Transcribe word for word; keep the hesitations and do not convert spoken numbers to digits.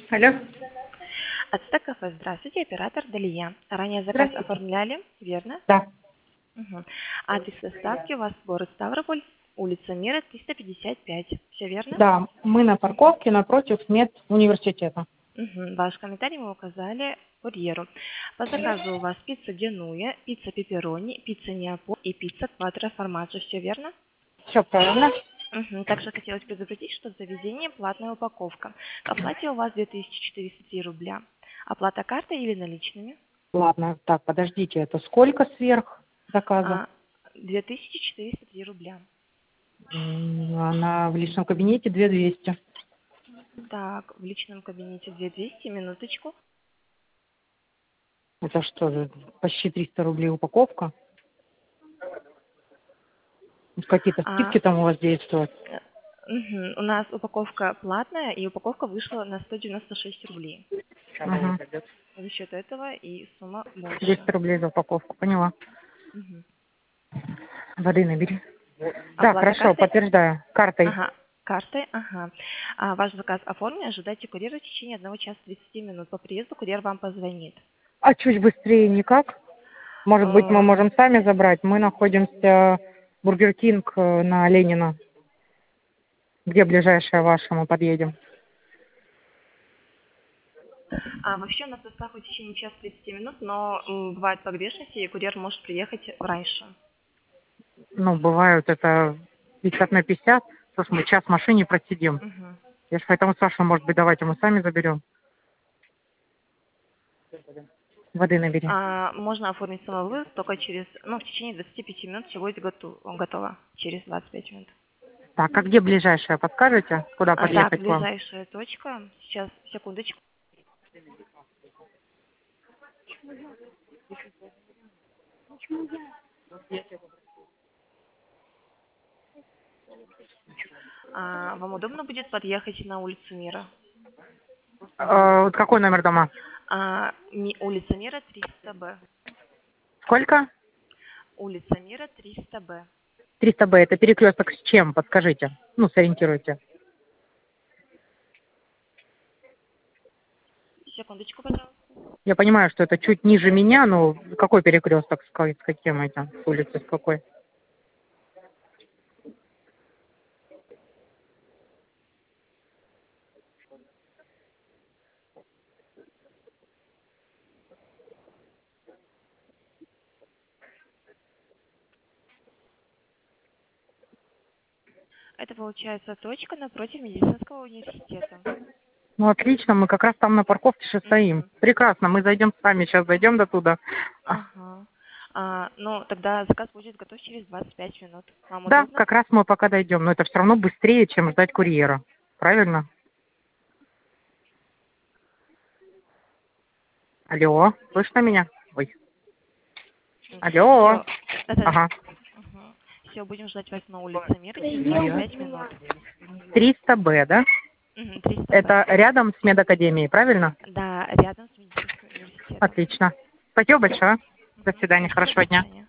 Алло. Ацтек кафе, здравствуйте, оператор Далия. Ранее заказ Здравствуйте. оформляли, верно? Да. Мгм. Адрес доставки у вас город Ставрополь, улица Мира, триста пятьдесят пять. Все верно? Да, мы на парковке напротив медуниверситета. Мгм. Ваш комментарий мы указали курьеру. По заказу у вас пицца Генуя, пицца пепперони, пицца Неаполь и пицца Кватро Формаджо. Все верно? Все правильно. Мгм. Также хотелось предупредить, что заведение платная упаковка. К оплате у вас две тысячи четыреста три рубля. Оплата картой или наличными? Ладно, так, подождите, это сколько сверх заказа? А, две тысячи четыреста три рубля. М, Она в личном кабинете две тысячи двести. Так, в личном кабинете две тысячи двести, минуточку. Это что же, почти триста рублей упаковка? Какие-то А, скидки там у вас действуют? э, мгм, у нас упаковка платная, и упаковка вышла на сто девяносто шесть рублей. Угу. За счет этого и сумма двести больше. рублей за упаковку, поняла. Мгм. Воды набери. Да, Оплата хорошо, картой? подтверждаю. Картой. Ага, картой, ага. А, ваш заказ оформлен, ожидайте курьера в течение одного часа тридцати минут. По приезду курьер вам позвонит. А чуть быстрее никак? Может быть, мы Э, можем сами забрать? Мы находимся Бургер Кинг э, на Ленина. Где ближайшая ваша, мы подъедем? А вообще у нас доставка в течение часа тридцати минут, но м, бывают погрешности, и курьер может приехать раньше. Ну, бывают это пятьдесят на пятьдесят. Слушай, мы час в машине просидим. Мгм. Я же поэтому спрашиваю, может быть, давайте мы сами заберем. Воды набери. А, можно оформить самовывоз только через, ну, в течение двадцати пяти минут все будет готово, готово через двадцать пять минут. Так, а где ближайшая? Подскажете, куда А, так, подъехать к вам? ближайшая точка, сейчас, секундочку. А, вам удобно будет подъехать на улицу Мира? Э, вот какой номер дома? А, ми- улица Мира триста Б. Сколько? Улица Мира триста Б. триста Б. Это перекресток с чем? Подскажите. Ну, сориентируйте. Секундочку, пожалуйста. Я понимаю, что это чуть ниже меня, но какой перекресток, с ка- с каким этим, с улицы, с какой? Это получается точка напротив медицинского университета. Ну, отлично, мы как раз там на парковке же стоим. Мгм. Прекрасно, мы зайдем с вами, сейчас зайдем до туда. А, Ага. А, ну, тогда заказ будет готов через двадцать пять минут. Вам да, удобно? как раз мы пока дойдем, но это все равно быстрее, чем ждать курьера. Правильно? Алло, слышно меня? Ой, алло. Все. Это... Ага. Все, будем ждать вас на улице Мира через двадцать пять минут. триста Б, да? Мгм, триста Б. Это рядом с медакадемией, правильно? Да, рядом с медицинским университетом. Отлично. Спасибо большое. До Мгм, свидания, спасибо, хорошего до дня. свидания.